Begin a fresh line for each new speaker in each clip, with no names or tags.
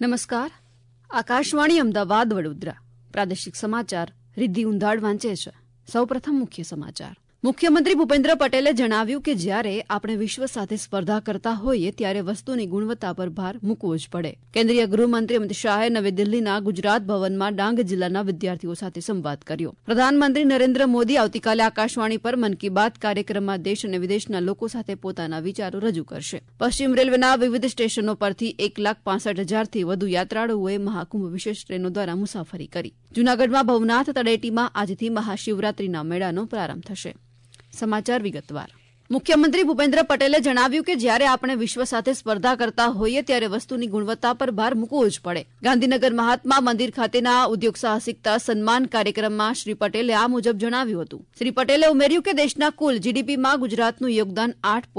નમસ્કાર. આકાશવાણી અમદાવાદ વડોદરા પ્રાદેશિક સમાચાર રિદ્ધિ ઉંધાડ વાંચે છે. સૌપ્રથમ મુખ્ય સમાચાર. મુખ્યમંત્રી ભૂપેન્દ્ર પટેલે જણાવ્યું કે જ્યારે આપણે વિશ્વ સાથે સ્પર્ધા કરતા હોઈએ ત્યારે વસ્તુની ગુણવત્તા પર ભાર મૂકવો જ પડે. કેન્દ્રીય ગૃહમંત્રી અમિત શાહે નવી દિલ્હીના ગુજરાત ભવનમાં ડાંગ જિલ્લાના વિદ્યાર્થીઓ સાથે સંવાદ કર્યો. પ્રધાનમંત્રી નરેન્દ્ર મોદી આવતીકાલે આકાશવાણી પર મન કી બાત કાર્યક્રમમાં દેશ અને વિદેશના લોકો સાથે પોતાના વિચારો રજૂ કરશે. પશ્ચિમ રેલવેના વિવિધ સ્ટેશનો પરથી 1,65,000થી વધુ યાત્રાળુઓએ મહાકુંભ વિશેષ ટ્રેનો દ્વારા મુસાફરી કરી. જૂનાગઢમાં ભવનાથ તળેટીમાં આજથી મહાશિવરાત્રીના મેળાનો પ્રારંભ થશે. સમાચાર વિગતવાર. મુખ્યમંત્રી ભૂપેન્દ્ર પટેલે જણાવ્યું કે જ્યારે આપણે વિશ્વ સાથે સ્પર્ધા કરતા હોઈએ ત્યારે વસ્તુની ગુણવત્તા પર ભાર મૂકવો જ પડે. ગાંધીનગર મહાત્મા મંદિર ખાતેના ઉદ્યોગ સાહસિકતા સન્માન કાર્યક્રમમાં શ્રી પટેલે આ મુજબ જણાવ્યું હતું. શ્રી પટેલે ઉમેર્યું કે દેશના કુલ જીડીપીમાં ગુજરાતનું યોગદાન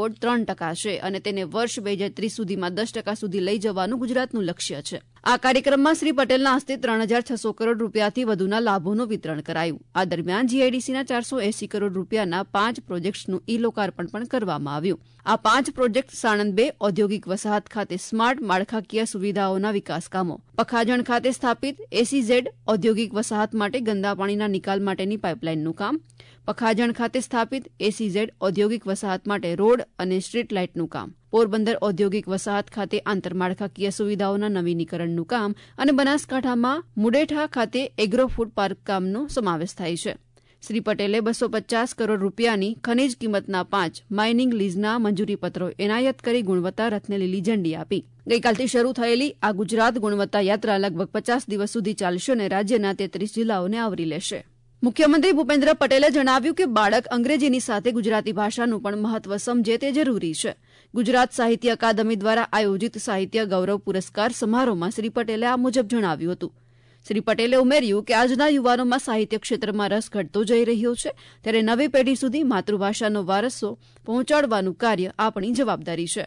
8.3% છે અને તેને વર્ષ 2030 સુધીમાં 10% સુધી લઈ જવાનું ગુજરાતનું લક્ષ્ય છે. આ કાર્યક્રમમાં શ્રી પટેલના હસ્તે 3,600 કરોડ રૂપિયાથી વધુના લાભોનું વિતરણ કરાયું. આ દરમિયાન જીઆઈડીસીના 480 કરોડ રૂપિયાના 5 પ્રોજેક્ટ્સનું ઈ લોકાર્પણ પણ કરવામાં આવ્યું. આ 5 પ્રોજેક્ટ સાણંદ 2 ઔદ્યોગિક વસાહત ખાતે સ્માર્ટ માળખાકીય સુવિધાઓના વિકાસ કામો, પખાજણ ખાતે સ્થાપિત એસીઝેડ ઔદ્યોગિક વસાહત માટે ગંદા પાણીના નિકાલ માટેની પાઇપલાઇનનું કામ, પખાજણ ખાતે સ્થાપિત એસીઝેડ ઔદ્યોગિક વસાહત માટે રોડ અને સ્ટ્રીટ લાઇટનું કામ, પોરબંદર ઔદ્યોગિક વસાહત ખાતે આંતરમાળખાકીય સુવિધાઓના નવીનીકરણનું કામ અને બનાસકાંઠામાં મુડેઠા ખાતે એગ્રો ફૂડ પાર્ક કામનો સમાવેશ થાય છે. શ્રી પટેલે 250 કરોડ રૂપિયાની ખનીજ કિંમતના 5 માઇનિંગ લીઝના મંજૂરીપત્રો એનાયત કરી ગુણવત્તા રથને લીલી ઝંડી આપી. ગઈકાલથી શરૂ થયેલી આ ગુજરાત ગુણવત્તા યાત્રા લગભગ 50 દિવસ સુધી ચાલશે અને રાજ્યના 33 જિલ્લાઓને આવરી લેશે. મુખ્યમંત્રી ભૂપેન્દ્ર પટેલે જણાવ્યું કે બાળક અંગ્રેજીની સાથે ગુજરાતી ભાષાનું પણ મહત્વ સમજે તે જરૂરી છે. ગુજરાત સાહિત્ય અકાદમી દ્વારા આયોજિત સાહિત્ય ગૌરવ પુરસ્કાર સમારોહમાં શ્રી પટેલે આ મુજબ જણાવ્યું હતું. શ્રી પટેલે ઉમેર્યું કે આજના યુવાનોમાં સાહિત્ય ક્ષેત્રમાં રસ ઘટતો જઈ રહ્યો છે ત્યારે નવી પેઢી સુધી માતૃભાષાનો વારસો પહોંચાડવાનું કાર્ય આપણી જવાબદારી છે.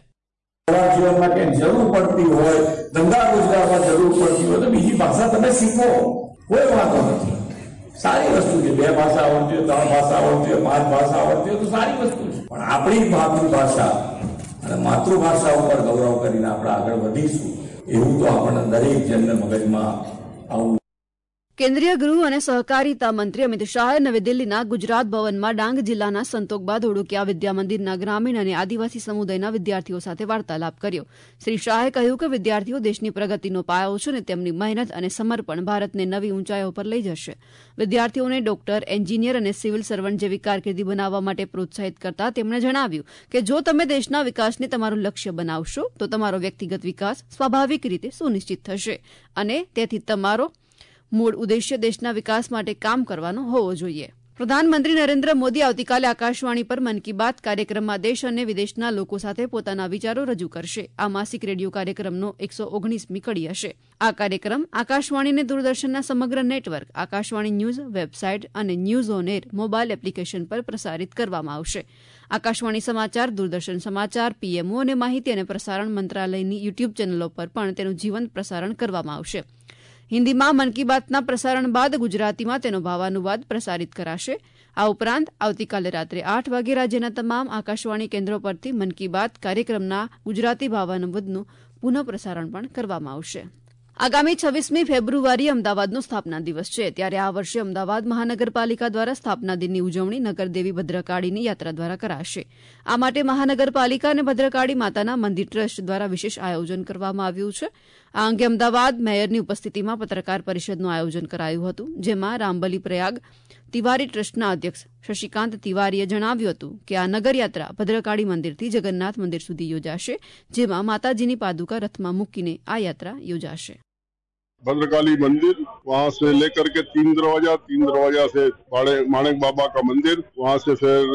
જીવન માટે જરૂર પડતી હોય, ધંધા રોજગારમાં જરૂર પડતી હોય તો બીજી ભાષા તમે શીખો, કોઈ વાંધો નથી. સારી વસ્તુ છે. 2 ભાષા આવડતી હોય, 3 ભાષા આવડતી હોય, 5 ભાષા આવડતી હોય તો સારી વસ્તુ છે. પણ આપણી માતૃભાષા અને માતૃભાષા ઉપર ગૌરવ કરીને આપણે આગળ વધીશું એવું તો આપણને દરેક જણને મગજમાં આવું.
કેન્દ્રીય ગૃહ અને સહકારિતા મંત્રી અમિત શાહે નવી દિલ્હીના ગુજરાત ભવનમાં ડાંગ જિલ્લાના સંતોકબા ધોળકિયા વિદ્યા મંદિરના ગ્રામીણ અને આદિવાસી સમુદાયના વિદ્યાર્થીઓ સાથે વાર્તાલાપ કર્યો. શ્રી શાહે કહ્યું કે વિદ્યાર્થીઓ દેશની પ્રગતિનો પાયો છે અને તેમની મહેનત અને સમર્પણ ભારતને નવી ઊંચાઈઓ પર લઈ જશે. વિદ્યાર્થીઓને ડોક્ટર, એન્જિનિયર અને સિવિલ સર્વન્ટ જેવી કારકિર્દી બનાવવા માટે પ્રોત્સાહિત કરતા તેમણે જણાવ્યું કે જો તમે દેશના વિકાસને તમારું લક્ષ્ય બનાવશો તો તમારો વ્યક્તિગત વિકાસ સ્વાભાવિક રીતે સુનિશ્ચિત થશે અને તેથી તમારો મૂળ ઉદ્દેશ્ય દેશના વિકાસ માટે કામ કરવાનો હોવો જોઈએ. પ્રધાનમંત્રી નરેન્દ્ર મોદી આવતીકાલે આકાશવાણી પર મન કી બાત કાર્યક્રમમાં દેશ અને વિદેશના લોકો સાથે પોતાના વિચારો રજૂ કરશે. આ માસિક રેડિયો કાર્યક્રમનો 119મી કડી હશે. આ કાર્યક્રમ આકાશવાણી અને દૂરદર્શનના સમગ્ર નેટવર્ક, આકાશવાણી ન્યૂઝ વેબસાઇટ અને news on air mobile application પર પ્રસારિત કરવામાં આવશે. આકાશવાણી સમાચાર, દૂરદર્શન સમાચાર, પીએમઓ અને માહિતી અને પ્રસારણ મંત્રાલયની યુટ્યુબ ચેનલો પર પણ તેનું જીવંત પ્રસારણ કરવામાં આવશે. હિન્દીમાં મન કી બાતના પ્રસારણ બાદ ગુજરાતીમાં તેનો ભાવાનુવાદ પ્રસારિત કરાશે. આ ઉપરાંત આવતીકાલે રાત્રે 8 વાગે રાજ્યના તમામ આકાશવાણી કેન્દ્રો પરથી મન કી બાત કાર્યક્રમના ગુજરાતી ભાવાનુવાદનું પુનઃ પ્રસારણ પણ કરવામાં આવશે. આગામી 26મી ફેબ્રુઆરીએ અમદાવાદનો સ્થાપના દિવસ છે ત્યારે આ વર્ષે અમદાવાદ મહાનગરપાલિકા દ્વારા સ્થાપના દિનની ઉજવણી નગરદેવી ભદ્રકાળીની યાત્રા દ્વારા કરાશે. આ માટે મહાનગરપાલિકા અને ભદ્રકાળી માતાના મંદિર ટ્રસ્ટ દ્વારા વિશેષ આયોજન કરવામાં આવ્યું છે. આ અંગે અમદાવાદ મેયરની ઉપસ્થિતિમાં પત્રકાર પરિષદનું આયોજન કરાયું હતું જેમાં રામબલી પ્રયાગ તિવારી ટ્રસ્ટના અધ્યક્ષ શશિકાંત તિવારીએ જણાવ્યું હતું કે આ નગરયાત્રા ભદ્રકાળી મંદિરથી જગન્નાથ મંદિર સુધી યોજાશે જેમાં માતાજીની પાદુકા રથમાં મૂકીને આ યાત્રા યોજાશે.
भद्रकाली मंदिर, वहाँ से लेकर के 3 दरवाजा से माणिक बाबा का मंदिर, वहाँ से फिर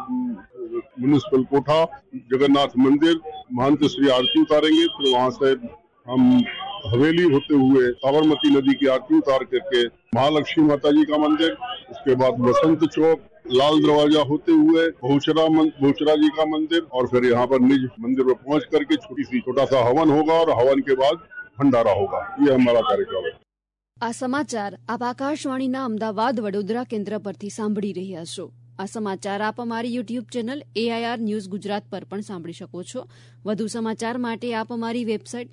म्युनिसिपल कोठा, जगन्नाथ मंदिर, महंत श्री आरती उतारेंगे. फिर वहाँ से हम हवेली होते हुए साबरमती नदी की आरती उतार करके महालक्ष्मी माता जी का मंदिर, उसके बाद बसंत चौक, लाल दरवाजा होते हुए बहुचरा जी का मंदिर और फिर यहाँ पर निज मंदिर पर पहुँच करके छोटा सा हवन होगा और हवन के बाद भंडारा होगा. ये हमारा कार्यक्रम है.
આ સમાચાર આપ આકાશવાણીના અમદાવાદ વડોદરા કેન્દ્ર પરથી સાંભળી રહ્યા છો. આ સમાચાર આપ અમારી YouTube channel AIR news Gujarat પર પણ સાંભળી શકો છો. વધુ સમાચાર માટે આપ અમારી વેબસાઇટ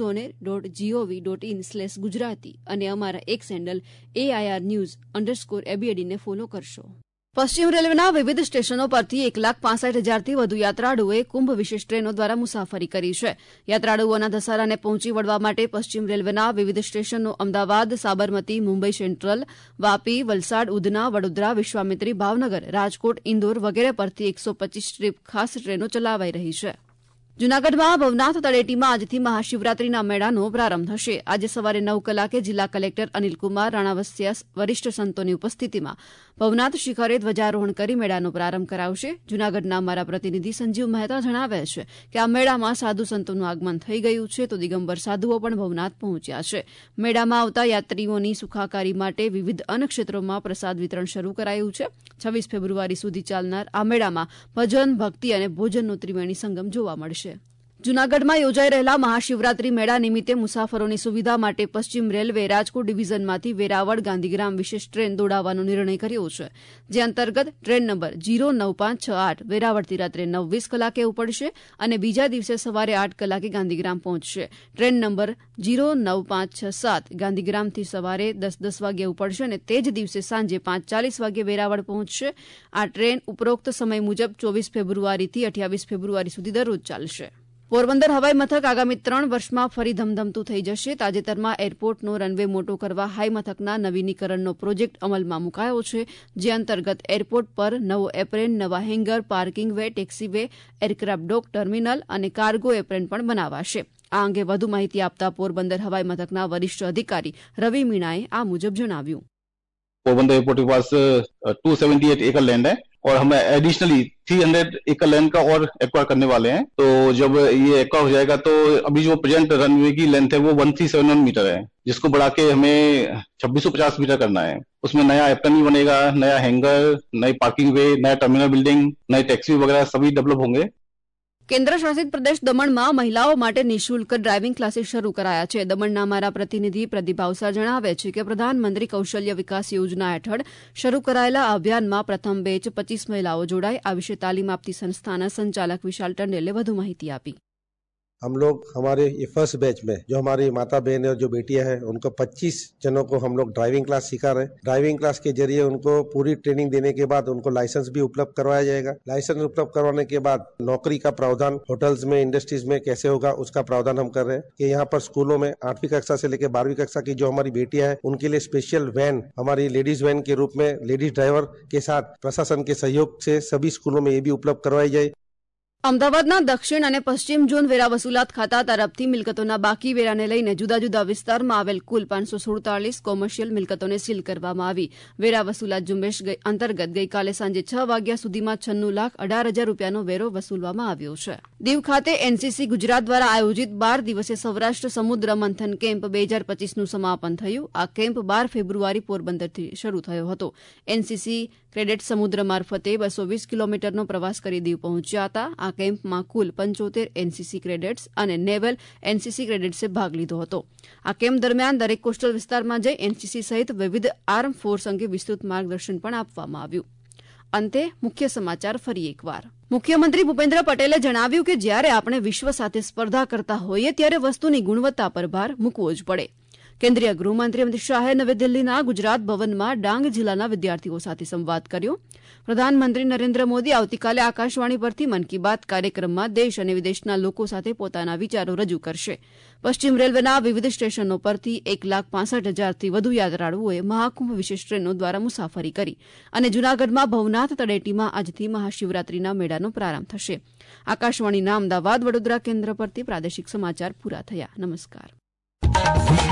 newsonair.gov.in/gujarati અને અમારા એક્સ હેન્ડલ AIR_news_abd ને ફોલો કરશો. પશ્ચિમ રેલવેના વિવિધ સ્ટેશનો પરથી 1,65,000થી વધુ યાત્રાળુઓએ કુંભ વિશેષ ટ્રેનો દ્વારા મુસાફરી કરી છે. યાત્રાળુઓના ધસારાને પહોંચી વળવા માટે પશ્ચિમ રેલવેના વિવિધ સ્ટેશનો અમદાવાદ, સાબરમતી, મુંબઈ સેન્ટ્રલ, વાપી, વલસાડ, ઉધના, વડોદરા, વિશ્વામિત્રી, ભાવનગર, રાજકોટ, ઇન્દોર વગેરે પરથી 125 ટ્રીપ ખાસ ટ્રેનો ચલાવાઈ રહી છે. જૂનાગઢમાં ભવનાથ તળેટીમાં આજથી મહાશિવરાત્રીના મેળાનો પ્રારંભ થશે. આજે સવારે 9 કલાકે જિલ્લા કલેક્ટર અનિલકુમાર રાણાવસિયા વરિષ્ઠ સંતોની ઉપસ્થિતિમાં ભવનાથ શિખરે ધ્વજારોહણ કરી મેળાનો પ્રારંભ કરાવશે. જૂનાગઢના અમારા પ્રતિનિધિ સંજીવ મહેતા જણાવે છે કે આ મેળામાં સાધુ સંતોનું આગમન થઈ ગયું છે, તો દિગંબર સાધુઓ પણ ભવનાથ પહોંચ્યા છે. મેળામાં આવતા યાત્રીઓની સુખાકારી માટે વિવિધ અન્નક્ષેત્રોમાં પ્રસાદ વિતરણ શરૂ કરાયું છે. 26 ફેબ્રુઆરી સુધી ચાલનાર આ મેળામાં ભજન, ભક્તિ અને ભોજનનો ત્રિવેણી સંગમ જોવા મળશે. જૂનાગઢમાં યોજાઈ રહેલા મહાશિવરાત્રી મેળા નિમિત્તે મુસાફરોની સુવિધા માટે પશ્ચિમ રેલવે રાજકોટ ડિવિઝનમાંથી વેરાવળ ગાંધીગ્રામ વિશેષ ટ્રેન દોડાવવાનો નિર્ણય કર્યો છે. જે અંતર્ગત ટ્રેન નંબર 09568 વેરાવળથી રાત્રે 9:20 કલાકે ઉપડશે અને બીજા દિવસે સવારે 8 કલાકે ગાંધીગ્રામ પહોંચશે. ટ્રેન નંબર 09567 ગાંધીગ્રામથી સવારે 10:10 વાગે ઉપડશે અને તે જ દિવસે સાંજે 5:40 વાગે વેરાવળ પહોંચશે. આ ટ્રેન ઉપરોક્ત સમય મુજબ 24 ફેબ્રુઆરીથી 28 ફેબ્રુઆરી સુધી દરરોજ ચાલશે. પોરબંદર હવાઈ મથક આગામી 3 વર્ષમાં ફરી ધમધમતું થઈ જશે. તાજેતરમાં એરપોર્ટનો રનવે મોટો કરવા હાઈ મથકના નવીનીકરણનો પ્રોજેક્ટ અમલમાં મુકાયો છે. જે અંતર્ગત એરપોર્ટ પર નવો એપ્રેન, નવા hangar, parking way, taxiway, aircraft dock terminal અને કાર્ગો એપ્રેન પણ બનાવાશે. આ અંગે વધુ માહિતી આપતા પોરબંદર હવાઈ મથકના વરિષ્ઠ અધિકારી રવિ મીણાએ આ મુજબ જણાવ્યું.
पोरबंदर एयरपोर्ट के पास 278 एकड़ लैंड है और हम एडिशनली 300 एकड़ लैंड का और एक्वायर करने वाले हैं. तो जब ये एक्वायर हो जाएगा तो अभी जो प्रेजेंट रनवे की लेंथ है वो 1371 मीटर है, जिसको बढ़ा के हमें 2650 मीटर करना है. उसमें नया एप्रेन भी बनेगा, नया हैंगर, नई पार्किंग वे, नया टर्मिनल बिल्डिंग, नई टैक्सी वगैरह सभी डेवलप होंगे.
કેન્દ્ર શાસિત પ્રદેશ દમણમાં મહિલાઓ માટે નિઃશુલ્ક ડ્રાઇવિંગ ક્લાસીસ શરૂ કરાયા છે. દમણના અમારા પ્રતિનિધિ પ્રદીપ ભાવસા જણાવે છે કે પ્રધાનમંત્રી કૌશલ્ય વિકાસ યોજના હેઠળ શરૂ કરાયેલા આ અભિયાનમાં પ્રથમ બેચ 25 મહિલાઓ જોડાઈ. આ વિશે તાલીમ આપતી સંસ્થાના સંચાલક વિશાલ ટંડેલે વધુ માહિતી આપી.
हम लोग हमारे ये फर्स्ट बैच में जो हमारी माता बहन और जो बेटियां हैं उनको 25 जनों को हम लोग ड्राइविंग क्लास सिखा रहे हैं. ड्राइविंग क्लास के जरिए उनको पूरी ट्रेनिंग देने के बाद उनको लाइसेंस भी उपलब्ध करवाया जाएगा. लाइसेंस उपलब्ध करवाने के बाद नौकरी का प्रावधान होटल्स में, इंडस्ट्रीज में कैसे होगा उसका प्रावधान हम कर रहे हैं. कि यहाँ पर स्कूलों में 8वीं कक्षा से लेकर 12वीं कक्षा की जो हमारी बेटियां हैं उनके लिए स्पेशल वैन, हमारी लेडीज वैन के रूप में लेडीज ड्राइवर के साथ प्रशासन के सहयोग से सभी स्कूलों में ये भी उपलब्ध करवाई जाए.
અમદાવાદના દક્ષિણ અને પશ્ચિમ ઝોન વેરા વસૂલાત ખાતા તરફથી મિલકતોના બાકી વેરાને લઈને જુદા જુદા વિસ્તારમાં આવેલ કુલ 547 કોમર્શિયલ મિલકતોને સીલ કરવામાં આવી. વેરા વસૂલાત ઝુંબેશ અંતર્ગત ગઈકાલે સાંજે 6 વાગ્યા સુધીમાં 96,18,000 રૂપિયાનો વેરો વસૂલવામાં આવ્યો છે. દીવ ખાતે એનસીસી ગુજરાત દ્વારા આયોજિત 12 દિવસીય સૌરાષ્ટ્ર સમુદ્ર મંથન કેમ્પ 2025નું સમાપન થયું. આ કેમ્પ 12 ફેબ્રુઆરી પોરબંદરથી શરૂ થયો હતો. એનસીસી કેડેટ સમુદ્ર મારફતે 220 કિલોમીટરનો પ્રવાસ કરી દીવ પહોંચ્યા હતા. આ કેમ્પમાં કુલ 75 એનસીસી ક્રેડેટ્સ અને નેવલ એનસીસી ક્રેડેટ્સે ભાગ લીધો હતો. આ કેમ્પ દરમિયાન દરેક કોસ્ટલ વિસ્તારમાં જઈ એનસીસી સહિત વિવિધ આર્મ ફોર્સ અંગે વિસ્તૃત માર્ગદર્શન પણ આપવામાં આવ્યું. અંતે મુખ્ય સમાચાર ફરી એકવાર. મુખ્યમંત્રી ભૂપેન્દ્ર પટેલે જણાવ્યું કે જ્યારે આપણે વિશ્વ સાથે સ્પર્ધા કરતા હોઈએ ત્યારે વસ્તુની ગુણવત્તા પર ભાર મૂકવો જ પડે. કેન્દ્રીય ગૃહમંત્રી અમિત શાહે નવી દિલ્હીના ગુજરાત ભવનમાં ડાંગ જિલ્લાના વિદ્યાર્થીઓ સાથે સંવાદ કર્યો. પ્રધાનમંત્રી નરેન્દ્ર મોદી આવતીકાલે આકાશવાણી પરથી મન કી બાત કાર્યક્રમમાં દેશ અને વિદેશના લોકો સાથે પોતાના વિચારો રજૂ કરશે. પશ્ચિમ રેલવેના વિવિધ સ્ટેશનો પરથી 1,65,000થી વધુ યાત્રાળુઓએ મહાકુંભ વિશેષ ટ્રેનો દ્વારા મુસાફરી કરી અને જૂનાગઢમાં ભવનાથ તળેટીમાં આજથી મહાશિવરાત્રીના મેળાનો પ્રારંભ થશે. આકાશવાણીના અમદાવાદ વડોદરા કેન્દ્ર પરથી પ્રાદેશિક સમાચાર પૂરા થયા. નમસ્કાર.